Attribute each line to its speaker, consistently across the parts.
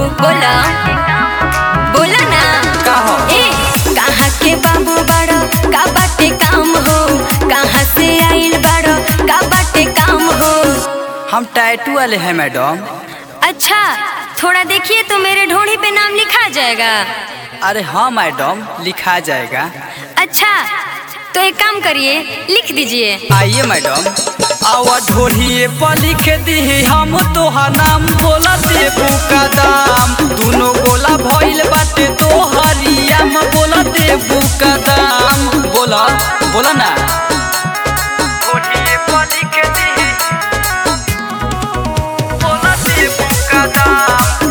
Speaker 1: बोला बोला ना
Speaker 2: कहो
Speaker 1: कहाँ के बाबू बड़ो का बाटे काम हो, कहाँ से आइल बड़ो का बाटे काम हो।
Speaker 2: हम टैटू वाले हैं मैडम।
Speaker 1: अच्छा थोड़ा देखिए तो मेरे ढोड़ी पे नाम लिखा जाएगा।
Speaker 2: अरे हाँ मैडम लिखा जाएगा।
Speaker 1: अच्छा तो एक काम करिए लिख दीजिए।
Speaker 2: आइए मैडम। आवा ढोढ़िए पर लिख दी हम तोहार नाम, बोला देबू का दाम, दोनों गोला भइल बाटे तोहरिया में, बोला देबू का दाम। बोला बोला ना। ढोढ़िए पर लिख दी बोला देबू का दाम।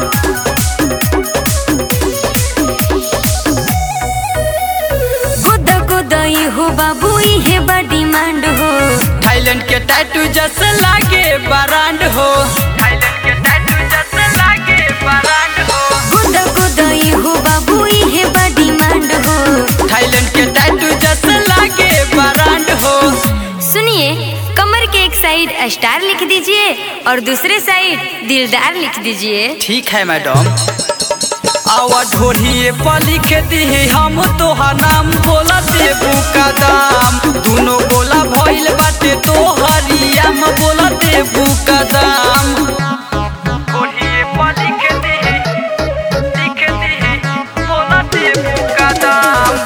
Speaker 1: गोदई हो बाबू ये बा डिमांड हो,
Speaker 2: थाईलैंड के टैटू जैसे लागे ब्रांड हो, थाईलैंड के टैटू जैसे लागे ब्रांड हो।
Speaker 1: गोदई हो बाबू ये बा डिमांड हो,
Speaker 2: थाईलैंड के टैटू जैसे लागे ब्रांड हो।
Speaker 1: सुनिए कमर के एक साइड स्टार लिख दीजिए और दूसरे साइड दिलदार लिख दीजिए।
Speaker 2: ठीक है मैडम। आवा ढोढ़िए पर लिख दी हम तोहार नाम, बोला देबू का दाम, दोनों गोला भइल बाटे तोहरिया में, बोला देबू का दाम। ढोढ़िए पर लिख दी बोला देबू का दाम।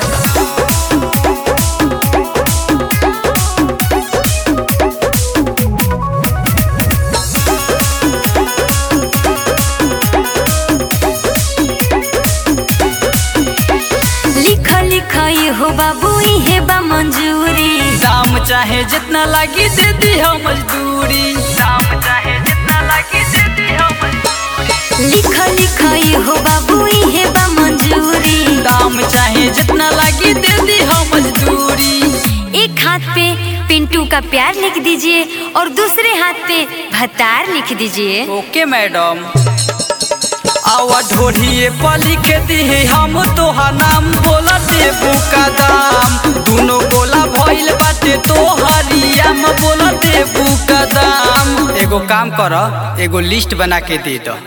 Speaker 1: लिखाई हो बाबू ये बा मंजूरी,
Speaker 2: दाम चाहे जितना लगी दे दी हो मजदूरी, दाम चाहे जितना लगी दे दी हो मजदूरी।
Speaker 1: लिखाई हो बाबू ये बा मंजूरी,
Speaker 2: दाम चाहे जितना लगी दे दी हो मजदूरी।
Speaker 1: एक हाथ पे पिंटू का प्यार लिख दीजिए और दूसरे हाथ पे भतार लिख दीजिए।
Speaker 2: Okay madam. आवा ढोढ़िए पर लिख दी हम तोहार नाम, बोला देबू का दाम, दोनों गोला भइल बाटे तोहरिया में, बोला देबू का दाम। एगो काम करो, एगो लिस्ट बना के दे दो।